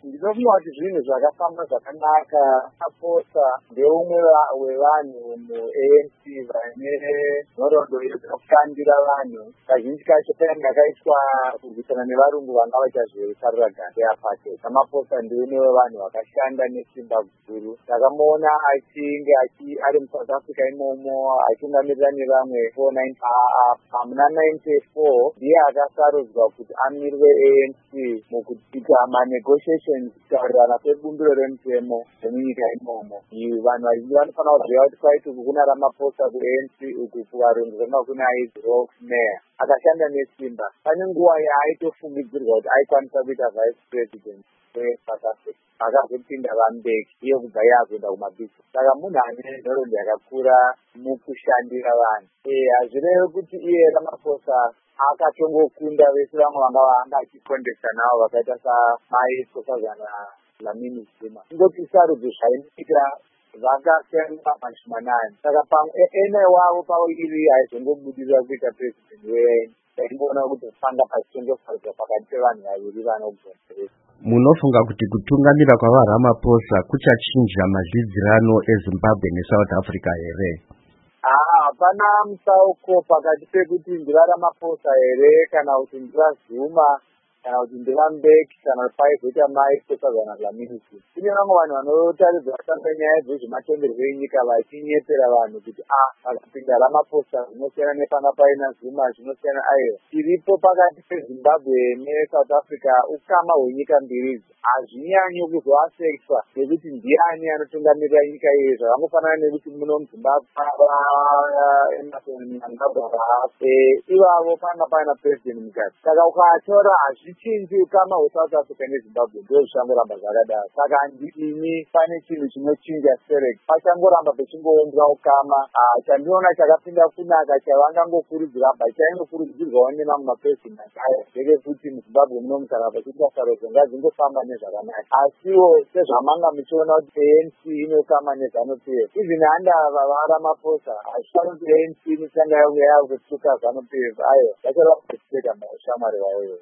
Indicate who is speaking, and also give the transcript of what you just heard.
Speaker 1: ndinofunga kuti zvinhu zvakafamba zvakanaka. Ramaphosa ndeumwe wevanhu mu-ANC vane nhoroondo yekushandira vanhu. Kazhinji kacho painge akaiswa kurwisana nevarungu vanga vaita zvekusarura ganda yeapartheid. Ramaphosa ndeumwe wevanhu vakashanda nesimba guru. Ndakamuona achinge ari muSouth Africa imomo achiungamirira nevamwe muna 94 ndiye akasarudzwa kuti amirwe ANC mukuita manegotiations kutaurirana kwebumbiro remutemo remunyika imomo. Vanhu vazhinji vanofanira kuziva kuti kwaiti uku kuna Ramaphosa kuANC, uku kuvarungu kwanga kuna Rox Mayor. Akashanda nesimba. Pane nguva yaaitofungidzirwa kuti aikwanisa kuita vice president weSouth Africa. Akazopinda vaMbeki iye kubva yakuenda kumabhizi. Saka munhu ane nhoroondo yakakura mukushandira vanhu. Hazvirevi kuti iye Ramaphosa akatongokunda vese vamwe vanga achikondesa navo vakaita samai Nkosazana Dlamini Zuma. Kungoti sarudzo zvainoita vakasiyana mashumanani. Saka ena wavo pawiri aizongobudirira kuita president weANC. Taimboona kuti panga pachitongofadzwa pakati pevanhu vaviri vanogonzeresa.
Speaker 2: Munofunga kuti kutungamira kwavaRamaphosa kuchachinja madzidzirano eZimbabwe neSouth Africa here?
Speaker 1: Hapana musauko pakati pekuti ndiraRamaphosa here kana kuti ndiraZuma kana kuti ndiraMbeki kana kuti paizoita mai Nkosazana Dlamini Zuma. Kune vamwe vanhu vanotaridza vatamba nyaya dzezvematongerwo enyika vachinyepera vanhu kuti pakapinda Ramaphosa zvinosiyana nepanga paina Zuma zvinosiyana. Tiripo pakati peZimbabwe neSouth Africa ukama hwenyika mbiri idzi hazvinyanyi kuzoasexwa nekuti ndiani anotungamirira nyika iyi. Zvakangofanana nekuti muno muZimbabwe Emmerson Mnangagwa ivavo panga paina president mukati. Saka ukatora hazvichinji ukama hweSouth Africa neZimbabwe ndo zvichangoramba zvakadaro. Saka handidini pane chinhu chinochinja serek pachangoramba pechingoondwa ukama. Chandinoona chakapinda kunaka chavangangokurudzira chaingokurudzirwawo nemamwe mapresident ndekekuti muZimbabwe muno musaka pachiita sarudzo ngadzingofamba nezvakanaka. Asiwo sezvamanga muchiona kuti ANC inokama neZANU-PF even handava vaRamaphosa hazvifana kuti ANC inotanga yauya yakutuka ZANU-PF vacharapeseka maushamwari vayoyo.